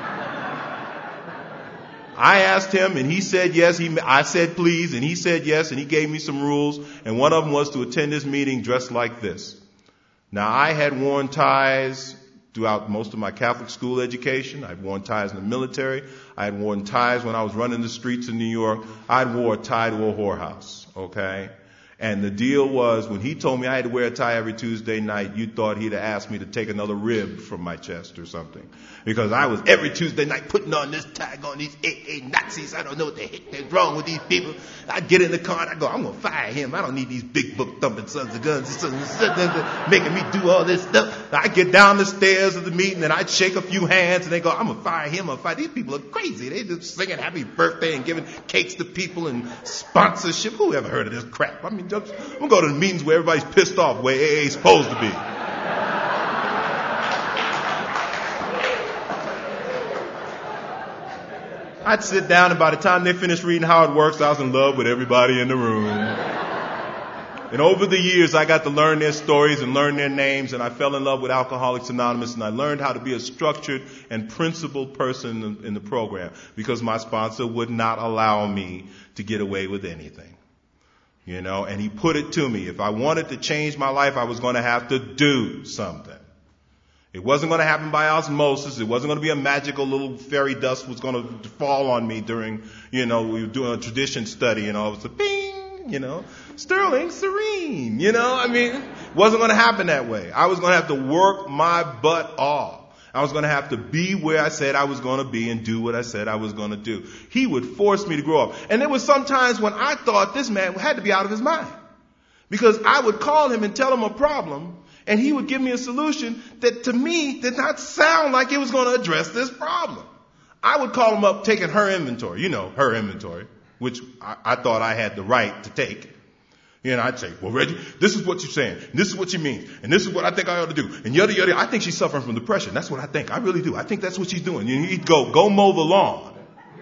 I asked him, and he said yes. He, I said please, and he said yes, and he gave me some rules. And one of them was to attend this meeting dressed like this. Now, I had worn ties throughout most of my Catholic school education. I'd worn ties in the military. I had worn ties when I was running the streets in New York. I'd wore a tie to a whorehouse, okay? And the deal was, when he told me I had to wear a tie every Tuesday night, you thought he'd have asked me to take another rib from my chest or something. Because I was every Tuesday night putting on this tie, going, these A A Nazis, I don't know what the heck is wrong with these people. I'd get in the car and I'd go, I'm going to fire him. I don't need these big book thumping sons of guns making me do all this stuff. I'd get down the stairs of the meeting and I'd shake a few hands and they go, I'm going to fire him. I'm going to fire. These people are crazy. They just singing happy birthday and giving cakes to people and sponsorship. Who ever heard of this crap? I mean, I'm going to go to the meetings where everybody's pissed off, where A A is supposed to be. I'd sit down, and by the time they finished reading How It Works, I was in love with everybody in the room. And over the years, I got to learn their stories and learn their names, and I fell in love with Alcoholics Anonymous, and I learned how to be a structured and principled person in, in the program, because my sponsor would not allow me to get away with anything. You know, and he put it to me. If I wanted to change my life, I was going to have to do something. It wasn't going to happen by osmosis. It wasn't going to be a magical little fairy dust was going to fall on me during, you know, we were doing a tradition study and all of a sudden, bing, you know, Sterling Serene, you know, I mean, it wasn't going to happen that way. I was going to have to work my butt off. I was going to have to be where I said I was going to be and do what I said I was going to do. He would force me to grow up. And there were some times when I thought this man had to be out of his mind. Because I would call him and tell him a problem, and he would give me a solution that to me did not sound like it was going to address this problem. I would call him up taking her inventory, you know, her inventory, which I, I thought I had the right to take. You know, I'd say, well, Reggie, this is what you're saying. And this is what you mean. And this is what I think I ought to do. And yada, yada. I think she's suffering from depression. That's what I think. I really do. I think that's what she's doing. And he'd go, go mow the lawn.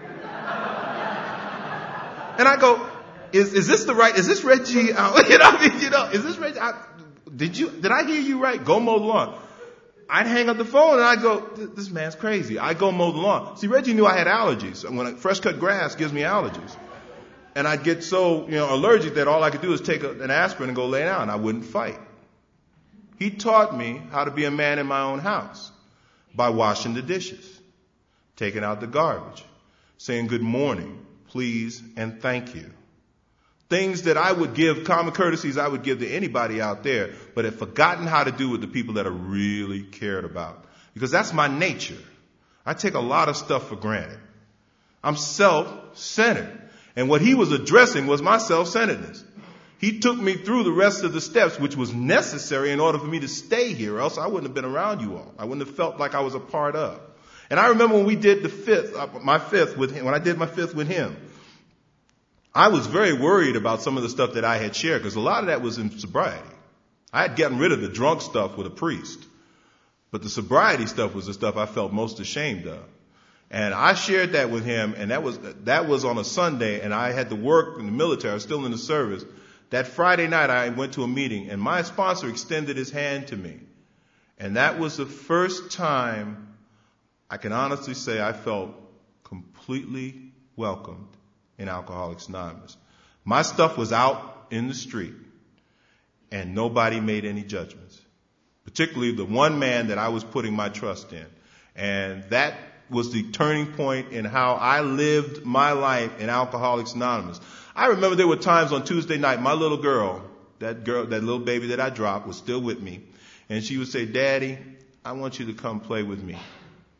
And I go, is, is this the right, is this Reggie? Uh, you know, I mean, you know, is this Reggie? I, did you, did I hear you right? Go mow the lawn. I'd hang up the phone and I'd go, this man's crazy. I'd go mow the lawn. See, Reggie knew I had allergies. When I, fresh cut grass gives me allergies. And I'd get so, you know, allergic that all I could do is take a, an aspirin and go lay down. I wouldn't fight. He taught me how to be a man in my own house by washing the dishes, taking out the garbage, saying good morning, please, and thank you. Things that I would give, common courtesies I would give to anybody out there, but had forgotten how to do with the people that I really cared about. Because that's my nature. I take a lot of stuff for granted. I'm self-centered. And what he was addressing was my self-centeredness. He took me through the rest of the steps, which was necessary in order for me to stay here, or else I wouldn't have been around you all. I wouldn't have felt like I was a part of. And I remember when we did the fifth, uh, my fifth with him, when I did my fifth with him, I was very worried about some of the stuff that I had shared, because a lot of that was in sobriety. I had gotten rid of the drunk stuff with a priest, but the sobriety stuff was the stuff I felt most ashamed of. And I shared that with him, and that was that was on a Sunday, and I had to work in the military. I was still in the service. That Friday night, I went to a meeting, and my sponsor extended his hand to me. And that was the first time I can honestly say I felt completely welcomed in Alcoholics Anonymous. My stuff was out in the street, and nobody made any judgments, particularly the one man that I was putting my trust in. And that was the turning point in how I lived my life in Alcoholics Anonymous. I remember there were times on Tuesday night, my little girl, that girl, that little baby that I dropped was still with me. And she would say, Daddy, I want you to come play with me.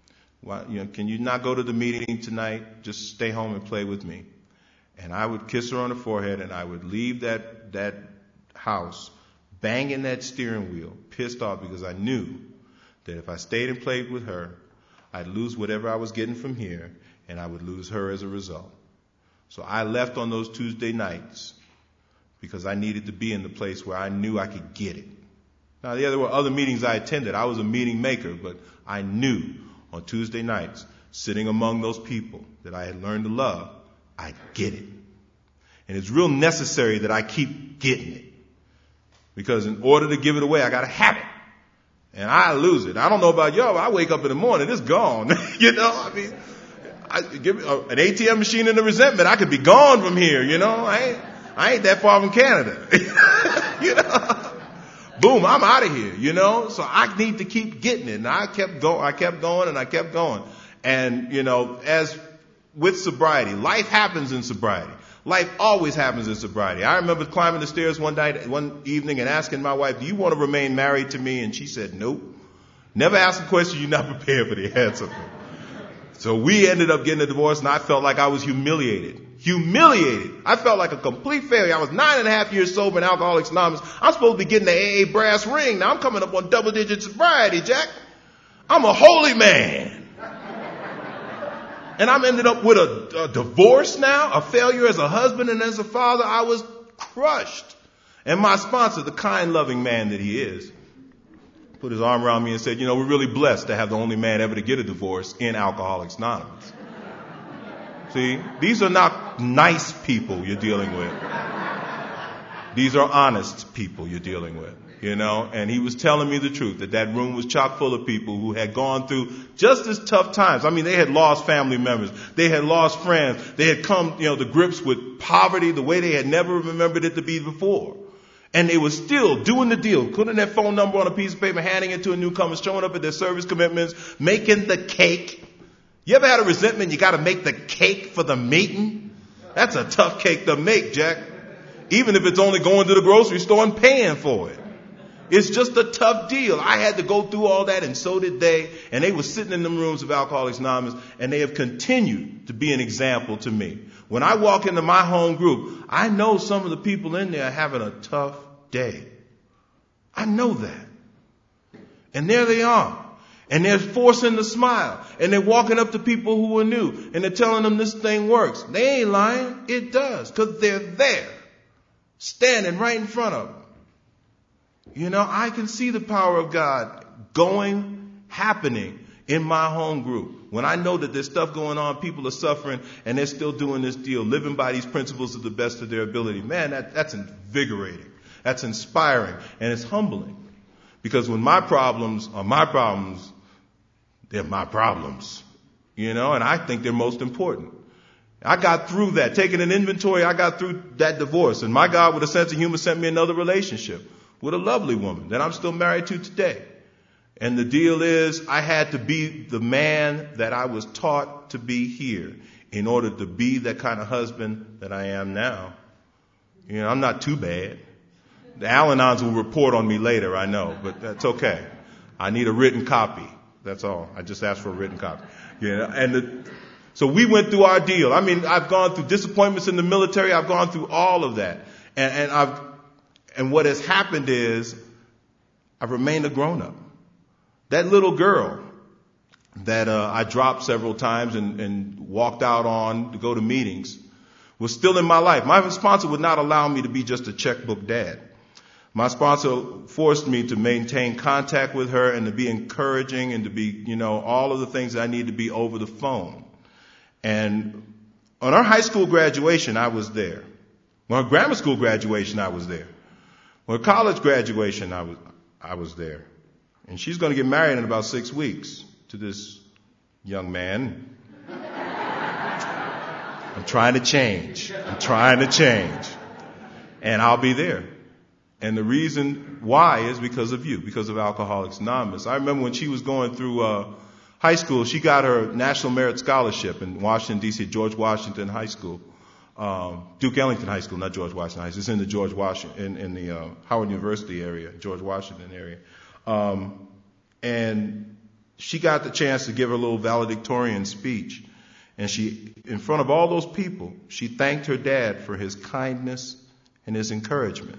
Why, you know, can you not go to the meeting tonight? Just stay home and play with me. And I would kiss her on the forehead, and I would leave that, that house banging that steering wheel, pissed off because I knew that if I stayed and played with her, I'd lose whatever I was getting from here, and I would lose her as a result. So I left on those Tuesday nights because I needed to be in the place where I knew I could get it. Now, there were other meetings I attended. I was a meeting maker, but I knew on Tuesday nights, sitting among those people that I had learned to love, I get it. And it's real necessary that I keep getting it. Because in order to give it away, I got to have it. And I lose it. I don't know about y'all, but I wake up in the morning, it's gone. You know, I mean, I give me an A T M machine in the resentment, I could be gone from here, you know. I ain't, I ain't that far from Canada. You know, boom, I'm out of here, you know. So I need to keep getting it. And I kept going, I kept going and I kept going. And, you know, as with sobriety, life happens in sobriety. Life always happens in sobriety. I remember climbing the stairs one night, one evening and asking my wife, do you want to remain married to me? And she said, nope. Never ask a question you're not prepared for the answer for. So we ended up getting a divorce, and I felt like I was humiliated. Humiliated. I felt like a complete failure. I was nine and a half years sober in Alcoholics Anonymous. I'm supposed to be getting the A A brass ring. Now I'm coming up on double digit sobriety, Jack. I'm a holy man. And I'm ended up with a, a divorce now, a failure as a husband and as a father. I was crushed. And my sponsor, the kind, loving man that he is, put his arm around me and said, you know, we're really blessed to have the only man ever to get a divorce in Alcoholics Anonymous. See, these are not nice people you're dealing with. These are honest people you're dealing with. You know, and he was telling me the truth, that that room was chock full of people who had gone through just as tough times. I mean, they had lost family members. They had lost friends. They had come, you know, to grips with poverty the way they had never remembered it to be before. And they were still doing the deal, putting their phone number on a piece of paper, handing it to a newcomer, showing up at their service commitments, making the cake. You ever had a resentment? You got to make the cake for the meeting? That's a tough cake to make, Jack. Even if it's only going to the grocery store and paying for it. It's just a tough deal. I had to go through all that, and so did they. And they were sitting in them rooms of Alcoholics Anonymous, and they have continued to be an example to me. When I walk into my home group, I know some of the people in there are having a tough day. I know that. And there they are. And they're forcing the smile. And they're walking up to people who are new, and they're telling them this thing works. They ain't lying. It does, because they're there, standing right in front of them. You know, I can see the power of God going, happening in my home group. When I know that there's stuff going on, people are suffering, and they're still doing this deal, living by these principles to the best of their ability. Man, that, that's invigorating. That's inspiring. And it's humbling. Because when my problems are my problems, they're my problems. You know, and I think they're most important. I got through that. Taking an inventory, I got through that divorce. And my God, with a sense of humor, sent me another relationship with a lovely woman that I'm still married to today. And the deal is, I had to be the man that I was taught to be here in order to be that kind of husband that I am now. You know, I'm not too bad. The Al-Anons will report on me later, I know, but that's okay. I need a written copy. That's all. I just asked for a written copy. You know, and the, so we went through our deal. I mean, I've gone through disappointments in the military. I've gone through all of that. And, and I've, And what has happened is I've remained a grown-up. That little girl that uh, I dropped several times and, and walked out on to go to meetings was still in my life. My sponsor would not allow me to be just a checkbook dad. My sponsor forced me to maintain contact with her and to be encouraging and to be, you know, all of the things that I need to be over the phone. And on our high school graduation, I was there. On our grammar school graduation, I was there. Well, college graduation, I was, I was there. And she's going to get married in about six weeks to this young man. I'm trying to change. I'm trying to change. And I'll be there. And the reason why is because of you, because of Alcoholics Anonymous. I remember when she was going through uh, high school, she got her National Merit Scholarship in Washington, D C, George Washington High School. Um, Duke Ellington High School, not George Washington High School. It's in the George Washington, in, in the uh, Howard University area, George Washington area. Um, and she got the chance to give her little valedictorian speech. And she, in front of all those people, she thanked her dad for his kindness and his encouragement.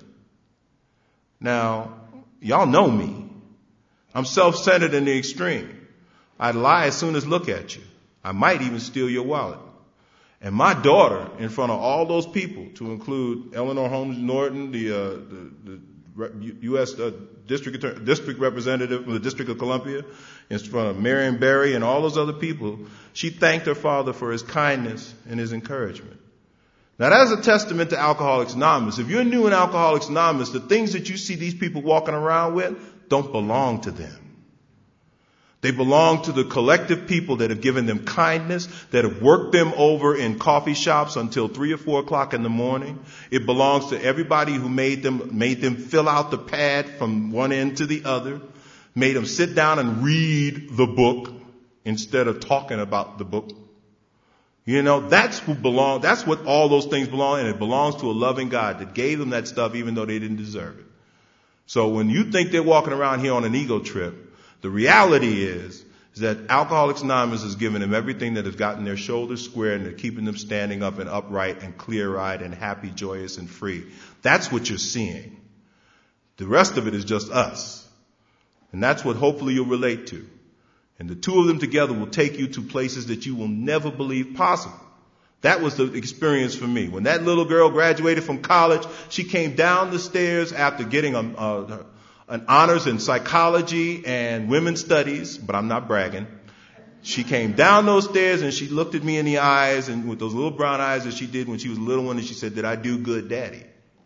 Now, y'all know me. I'm self-centered in the extreme. I'd lie as soon as look at you. I might even steal your wallet. And my daughter, in front of all those people, to include Eleanor Holmes Norton, the, uh, the, the U S Uh, district Attorney, district representative from the District of Columbia, in front of Marion Barry and all those other people, she thanked her father for his kindness and his encouragement. Now that's a testament to Alcoholics Anonymous. If you're new in Alcoholics Anonymous, the things that you see these people walking around with don't belong to them. They belong to the collective people that have given them kindness, that have worked them over in coffee shops until three or four o'clock in the morning. It belongs to everybody who made them, made them fill out the pad from one end to the other, made them sit down and read the book instead of talking about the book. You know, that's who belong, that's what all those things belong, and it belongs to a loving God that gave them that stuff even though they didn't deserve it. So when you think they're walking around here on an ego trip, the reality is, is that Alcoholics Anonymous has given them everything that has gotten their shoulders square and they're keeping them standing up and upright and clear-eyed and happy, joyous, and free. That's what you're seeing. The rest of it is just us. And that's what hopefully you'll relate to. And the two of them together will take you to places that you will never believe possible. That was the experience for me. When that little girl graduated from college, she came down the stairs after getting a, a an honors in psychology and women's studies, but I'm not bragging. She came down those stairs and she looked at me in the eyes, and with those little brown eyes that she did when she was a little one, and she said, "Did I do good, Daddy?"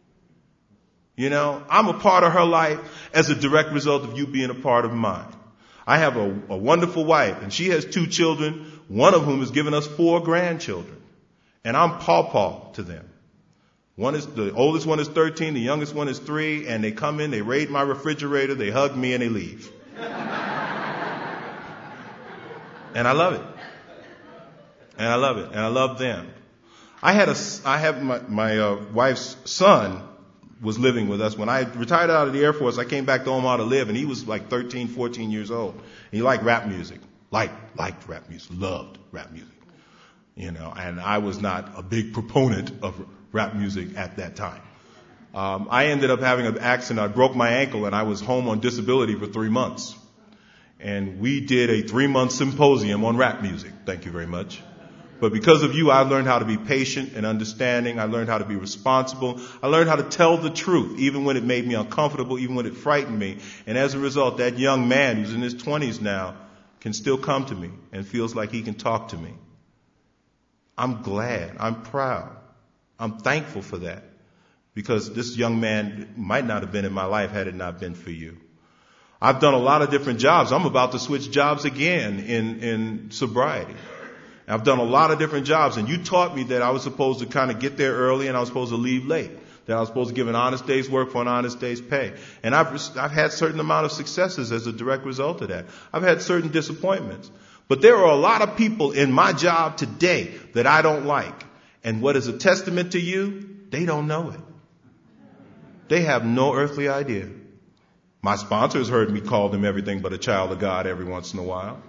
You know, I'm a part of her life as a direct result of you being a part of mine. I have a, a wonderful wife, and she has two children, one of whom has given us four grandchildren. And I'm pawpaw to them. One is, the oldest one is thirteen, the youngest one is three, and they come in, they raid my refrigerator, they hug me, and they leave. And I love it. And I love it. And I love them. I had a, I have my, my uh, wife's son was living with us. When I retired out of the Air Force, I came back to Omaha to live, and he was like thirteen, fourteen years old. And he liked rap music. Liked, liked rap music. Loved rap music. You know, and I was not a big proponent of rap music at that time. Um, I ended up having an accident. I broke my ankle, and I was home on disability for three months. And we did a three-month symposium on rap music. Thank you very much. But because of you, I learned how to be patient and understanding. I learned how to be responsible. I learned how to tell the truth, even when it made me uncomfortable, even when it frightened me. And as a result, that young man who's in his twenties now can still come to me and feels like he can talk to me. I'm glad. I'm proud. I'm thankful for that, because this young man might not have been in my life had it not been for you. I've done a lot of different jobs. I'm about to switch jobs again in, in sobriety. I've done a lot of different jobs, and you taught me that I was supposed to kind of get there early and I was supposed to leave late, that I was supposed to give an honest day's work for an honest day's pay. And I've, I've had certain amount of successes as a direct result of that. I've had certain disappointments. But there are a lot of people in my job today that I don't like. And what is a testament to you? They don't know it. They have no earthly idea. My sponsors heard me call them everything but a child of God every once in a while.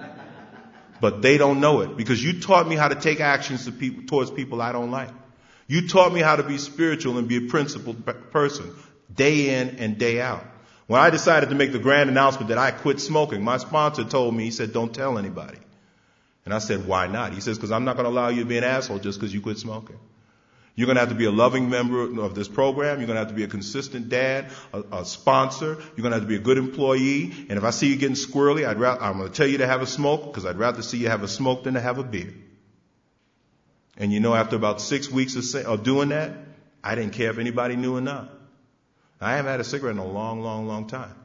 But they don't know it, because you taught me how to take actions to people, towards people I don't like. You taught me how to be spiritual and be a principled person day in and day out. When I decided to make the grand announcement that I quit smoking, my sponsor told me, he said, "Don't tell anybody." And I said, "Why not?" He says, "Because I'm not going to allow you to be an asshole just because you quit smoking. You're going to have to be a loving member of this program. You're going to have to be a consistent dad, a, a sponsor. You're going to have to be a good employee. And if I see you getting squirrely, I'd rather, I'm going to tell you to have a smoke, because I'd rather see you have a smoke than to have a beer." And you know, after about six weeks of, say, of doing that, I didn't care if anybody knew or not. I haven't had a cigarette in a long, long, long time.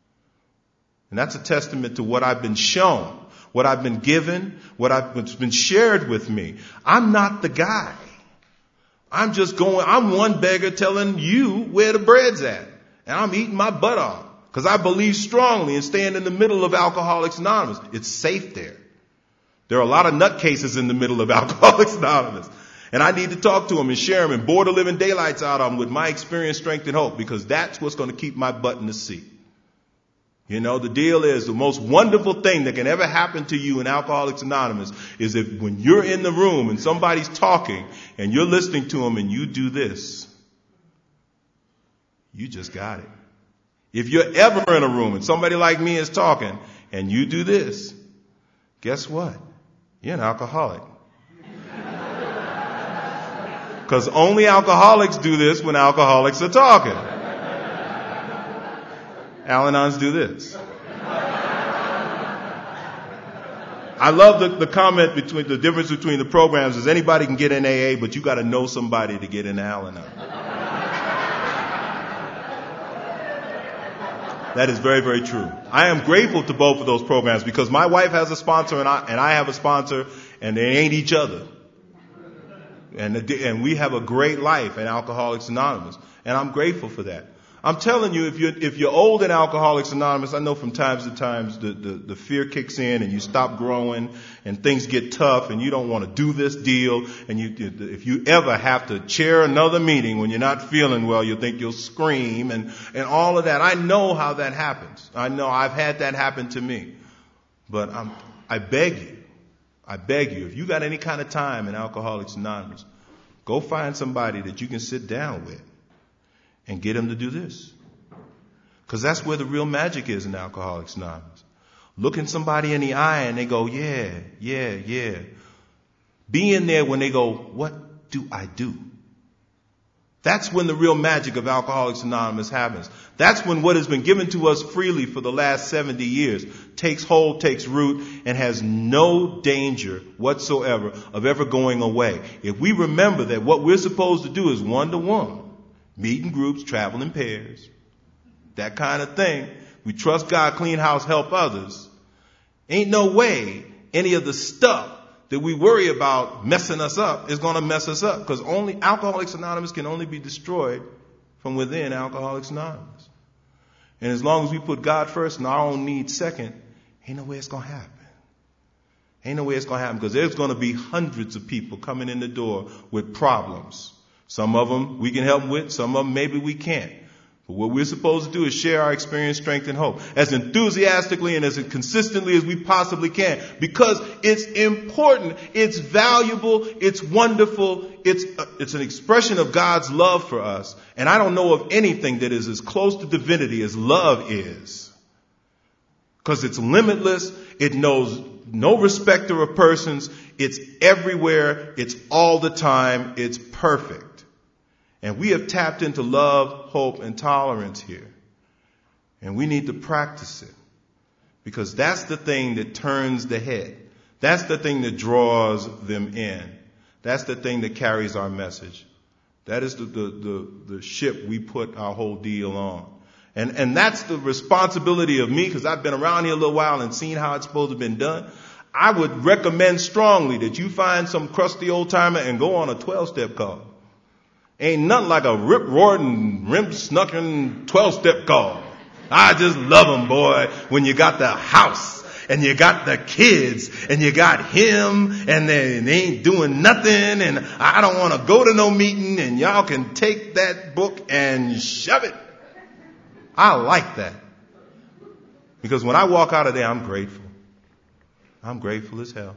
And that's a testament to what I've been shown, what I've been given, what I've what's been shared with me. I'm not the guy. I'm just going, I'm one beggar telling you where the bread's at. And I'm eating my butt off, because I believe strongly in staying in the middle of Alcoholics Anonymous. It's safe there. There are a lot of nutcases in the middle of Alcoholics Anonymous. And I need to talk to them and share them and bore the living daylights out of them with my experience, strength, and hope, because that's what's going to keep my butt in the seat. You know, the deal is the most wonderful thing that can ever happen to you in Alcoholics Anonymous is if when you're in the room and somebody's talking and you're listening to them and you do this, you just got it. If you're ever in a room and somebody like me is talking and you do this, guess what? You're an alcoholic. Because only alcoholics do this when alcoholics are talking. Al-Anons do this. I love the, the comment between the difference between the programs is anybody can get in A A, but you got to know somebody to get in Al-Anon. That is very, very true. I am grateful to both of those programs because my wife has a sponsor and I, and I have a sponsor, and they ain't each other. And, and we have a great life in Alcoholics Anonymous, and I'm grateful for that. I'm telling you, if you're, if you're old in Alcoholics Anonymous, I know from times to times the, the, the fear kicks in and you stop growing and things get tough and you don't want to do this deal. And you, if you ever have to chair another meeting when you're not feeling well, you think you'll scream and, and all of that. I know how that happens. I know I've had that happen to me. But I'm, I beg you, I beg you, if you got any kind of time in Alcoholics Anonymous, go find somebody that you can sit down with and get them to do this. Because that's where the real magic is in Alcoholics Anonymous. Looking somebody in the eye and they go, yeah, yeah, yeah. Being there when they go, what do I do? That's when the real magic of Alcoholics Anonymous happens. That's when what has been given to us freely for the last seventy years takes hold, takes root, and has no danger whatsoever of ever going away. If we remember that what we're supposed to do is one-to-one, meet in groups, travel in pairs, that kind of thing. We trust God, clean house, help others. Ain't no way any of the stuff that we worry about messing us up is going to mess us up, because only Alcoholics Anonymous can only be destroyed from within Alcoholics Anonymous. And as long as we put God first and our own needs second, ain't no way it's going to happen. Ain't no way it's going to happen, because there's going to be hundreds of people coming in the door with problems. Some of them we can help with, some of them maybe we can't. But what we're supposed to do is share our experience, strength, and hope as enthusiastically and as consistently as we possibly can, because it's important, it's valuable, it's wonderful, it's uh, it's an expression of God's love for us. And I don't know of anything that is as close to divinity as love is, because it's limitless, it knows no respecter of persons, it's everywhere, it's all the time, it's perfect. And we have tapped into love, hope, and tolerance here. And we need to practice it, because that's the thing that turns the head. That's the thing that draws them in. That's the thing that carries our message. That is the, the, the, the ship we put our whole deal on. And, and that's the responsibility of me, because I've been around here a little while and seen how it's supposed to have been done. I would recommend strongly that you find some crusty old timer and go on a twelve-step call. Ain't nothing like a rip-roaring, rim-snucking twelve-step call. I just love them, boy, when you got the house and you got the kids and you got him and they, they ain't doing nothing and I don't want to go to no meeting and y'all can take that book and shove it. I like that. Because when I walk out of there, I'm grateful. I'm grateful as hell.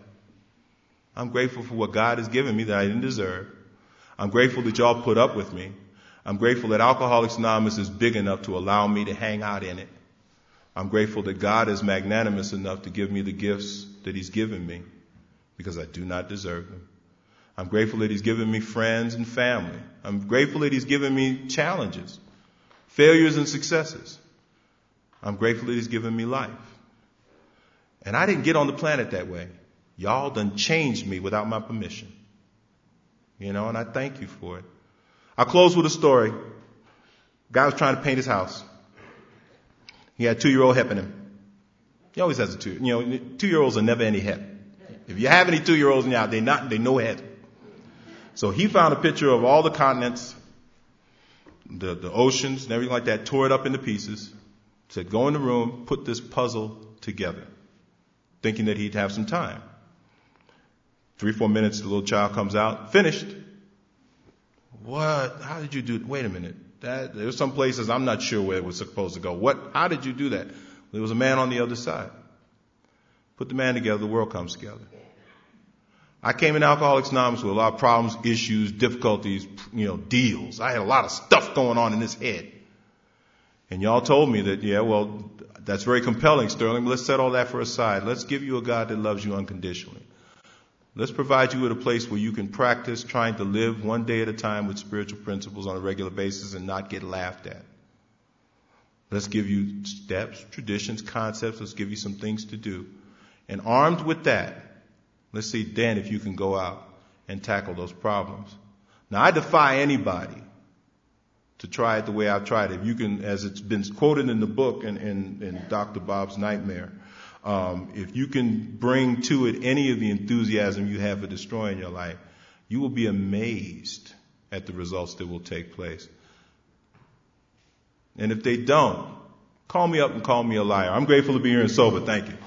I'm grateful for what God has given me that I didn't deserve. I'm grateful that y'all put up with me. I'm grateful that Alcoholics Anonymous is big enough to allow me to hang out in it. I'm grateful that God is magnanimous enough to give me the gifts that He's given me, because I do not deserve them. I'm grateful that He's given me friends and family. I'm grateful that He's given me challenges, failures and successes. I'm grateful that He's given me life. And I didn't get on the planet that way. Y'all done changed me without my permission. You know, and I thank you for it. I'll close with a story. Guy was trying to paint his house. He had a two-year-old helping him. He always has a two. You know, two-year-olds are never any help. If you have any two-year-olds now, they not they no help. So he found a picture of all the continents, the the oceans, and everything like that. Tore it up into pieces. Said, "Go in the room, put this puzzle together," thinking that he'd have some time. Three, four minutes, the little child comes out, finished. What? How did you do it? Wait a minute. That, there's some places I'm not sure where it was supposed to go. What? How did you do that? There was a man on the other side. Put the man together, the world comes together. I came in Alcoholics Anonymous with a lot of problems, issues, difficulties, you know, deals. I had a lot of stuff going on in this head. And y'all told me that, yeah, well, that's very compelling, Sterling. Let's set all that for aside. Let's give you a God that loves you unconditionally. Let's provide you with a place where you can practice trying to live one day at a time with spiritual principles on a regular basis and not get laughed at. Let's give you steps, traditions, concepts. Let's give you some things to do. And armed with that, let's see then if you can go out and tackle those problems. Now, I defy anybody to try it the way I've tried it. If you can, as it's been quoted in the book in, in, in Doctor Bob's Nightmare, um, if you can bring to it any of the enthusiasm you have for destroying your life, you will be amazed at the results that will take place. And if they don't, call me up and call me a liar. I'm grateful to be here and sober. Thank you.